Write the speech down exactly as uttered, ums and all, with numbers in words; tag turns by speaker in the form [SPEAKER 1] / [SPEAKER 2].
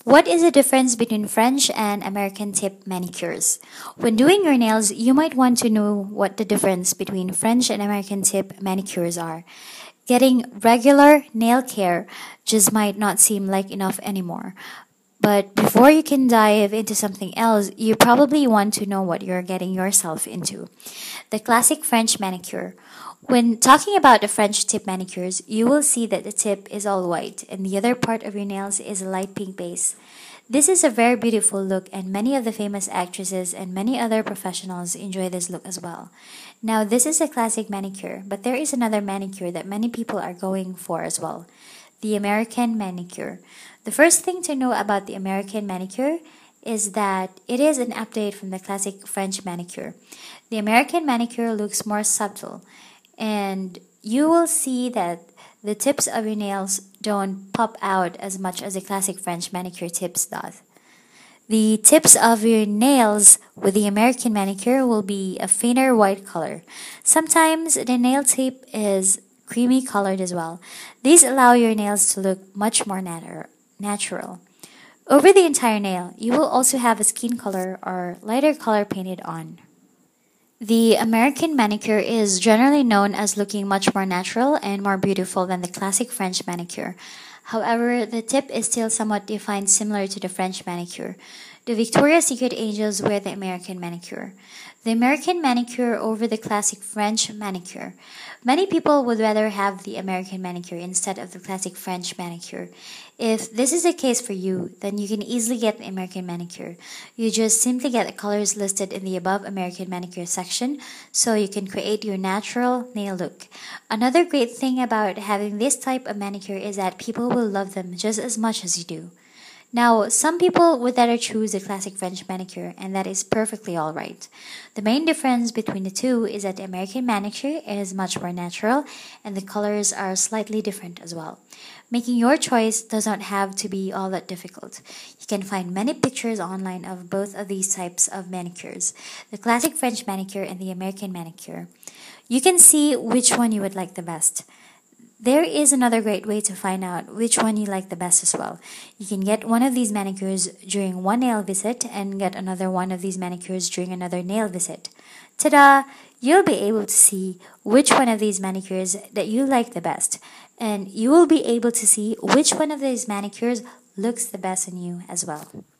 [SPEAKER 1] What is the difference between French and American tip manicures? When doing your nails, you might want to know what the difference between French and American tip manicures are. Getting regular nail care just might not seem like enough anymore. But before you can dive into something else, you probably want to know what you're getting yourself into. The classic French manicure. When talking about the French tip manicures, you will see that the tip is all white and the other part of your nails is a light pink base. This is a very beautiful look, and many of the famous actresses and many other professionals enjoy this look as well. Now, this is a classic manicure, but there is another manicure that many people are going for as well, the American manicure. The first thing to know about the American manicure is that it is an update from the classic French manicure. The American manicure looks more subtle, and you will see that the tips of your nails don't pop out as much as the classic French manicure tips does. The tips of your nails with the American manicure will be a fainter white color. Sometimes the nail tip is creamy colored as well. These allow your nails to look much more nat- natural. Over the entire nail, you will also have a skin color or lighter color painted on. The American manicure is generally known as looking much more natural and more beautiful than the classic French manicure. However, the tip is still somewhat defined similar to the French manicure. The Victoria's Secret angels wear the American manicure. The American manicure over the classic French manicure. Many people would rather have the American manicure instead of the classic French manicure. If this is the case for you, then you can easily get the American manicure. You just simply get the colors listed in the above American manicure section so you can create your natural nail look. Another great thing about having this type of manicure is that people will love them just as much as you do. Now, some people would rather choose the classic French manicure, and that is perfectly alright. The main difference between the two is that the American manicure is much more natural, and the colors are slightly different as well. Making your choice does not have to be all that difficult. You can find many pictures online of both of these types of manicures, the classic French manicure and the American manicure. You can see which one you would like the best. There is another great way to find out which one you like the best as well. You can get one of these manicures during one nail visit and get another one of these manicures during another nail visit. Ta-da! You'll be able to see which one of these manicures that you like the best. And you will be able to see which one of these manicures looks the best on you as well.